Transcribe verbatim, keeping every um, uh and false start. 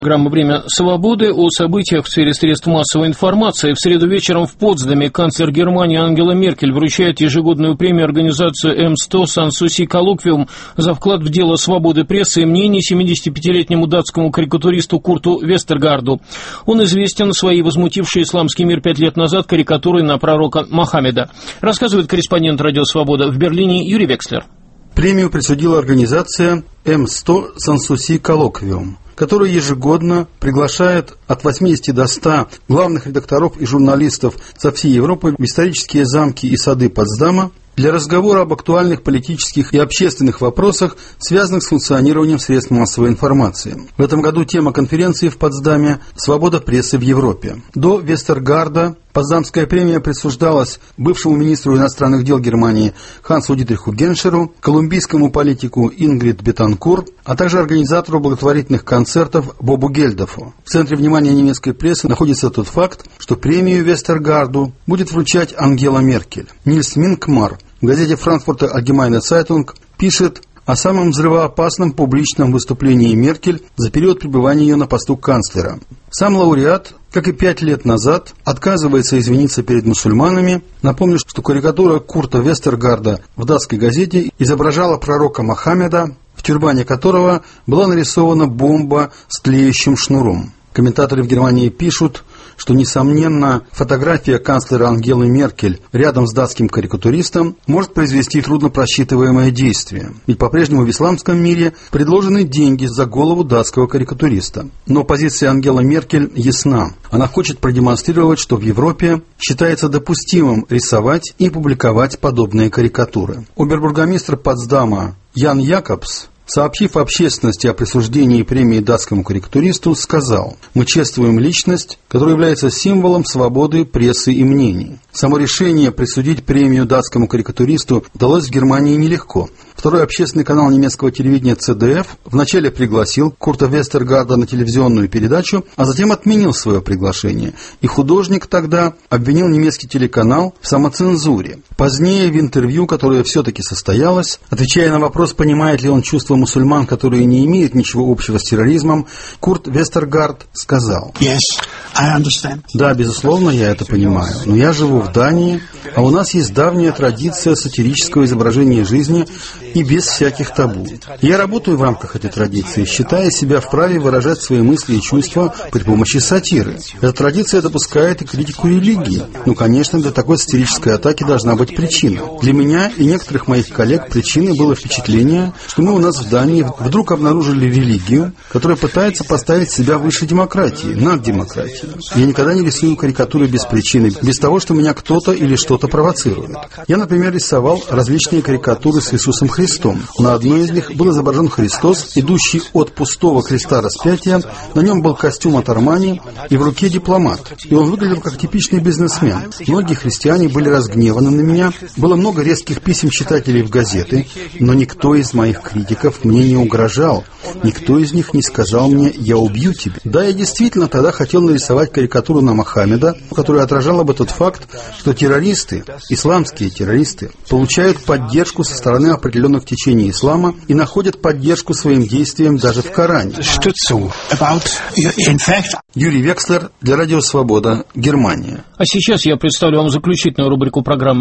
Программа «Время свободы» о событиях в сфере средств массовой информации. В среду вечером в Потсдаме канцлер Германии Ангела Меркель вручает ежегодную премию организации эм сто Сан-Суси Коллоквиум за вклад в дело свободы прессы и мнений семидесятипятилетнему датскому карикатуристу Курту Вестергарду. Он известен своей возмутившей исламский мир пять лет назад карикатурой на пророка Мохаммеда. Рассказывает корреспондент «Радио Свобода» в Берлине Юрий Векслер. Премию присудила организация эм сто Сан-Суси Коллоквиум, которая ежегодно приглашает от восьмидесяти до ста главных редакторов и журналистов со всей Европы в исторические замки и сады Потсдама для разговора об актуальных политических и общественных вопросах, связанных с функционированием средств массовой информации. В этом году тема конференции в Потсдаме «Свобода прессы в Европе». До Вестергарда Потсдамская премия присуждалась бывшему министру иностранных дел Германии Хансу Дитриху Геншеру, колумбийскому политику Ингрид Бетанкур, а также организатору благотворительных концертов Бобу Гельдофу. В центре внимания немецкой прессы находится тот факт, что премию Вестергарду будет вручать Ангела Меркель. Нильс Минкмар в газете «Франкфуртер Allgemeine Zeitung» пишет о самом взрывоопасном публичном выступлении Меркель за период пребывания ее на посту канцлера. Сам лауреат, как и пять лет назад, отказывается извиниться перед мусульманами. Напомню, что карикатура Курта Вестергарда в датской газете изображала пророка Мохаммеда, в тюрбане которого была нарисована бомба с тлеющим шнуром. Комментаторы в Германии пишут, что, несомненно, фотография канцлера Ангелы Меркель рядом с датским карикатуристом может произвести трудно просчитываемое действие. Ведь по-прежнему в исламском мире предложены деньги за голову датского карикатуриста. Но позиция Ангелы Меркель ясна. Она хочет продемонстрировать, что в Европе считается допустимым рисовать и публиковать подобные карикатуры. Обербургомистр Потсдама Ян Якобс, сообщив общественности о присуждении премии датскому карикатуристу, сказал: «Мы чествуем личность, которая является символом свободы прессы и мнений». Само решение присудить премию датскому карикатуристу далось в Германии нелегко. Второй общественный канал немецкого телевидения цэ дэ эф вначале пригласил Курта Вестергарда на телевизионную передачу, а затем отменил свое приглашение. И художник тогда обвинил немецкий телеканал в самоцензуре. Позднее в интервью, которое все-таки состоялось, отвечая на вопрос, понимает ли он чувства мусульман, которые не имеют ничего общего с терроризмом, Курт Вестергард сказал: Yes, I understand. «Да, безусловно, я это понимаю, но я живу в Дании, а у нас есть давняя традиция сатирического изображения жизни и без всяких табу. Я работаю в рамках этой традиции, считая себя вправе выражать свои мысли и чувства при помощи сатиры. Эта традиция допускает и критику религии. Ну, конечно, для такой сатирической атаки должна быть причина. Для меня и некоторых моих коллег причиной было впечатление, что мы у нас в Дании вдруг обнаружили религию, которая пытается поставить себя выше демократии, над демократией. Я никогда не рисую карикатуры без причины, без того, что меня кто-то или что-то провоцирует. Я, например, рисовал различные карикатуры с Иисусом Христом. На одной из них был изображен Христос, идущий от пустого креста распятия, на нем был костюм от Армани и в руке дипломат. И он выглядел как типичный бизнесмен. Многие христиане были разгневаны на меня, было много резких писем читателей в газеты, но никто из моих критиков мне не угрожал, никто из них не сказал мне «я убью тебя». Да, я действительно тогда хотел нарисовать карикатуру на Мохаммеда, которая отражала бы тот факт, что террористы, исламские террористы, получают поддержку со стороны определенных в течение ислама и находят поддержку своим действиям даже в Коране. Юрий Векслер для Радио Свобода, Германия. А сейчас я представлю вам заключительную рубрику программы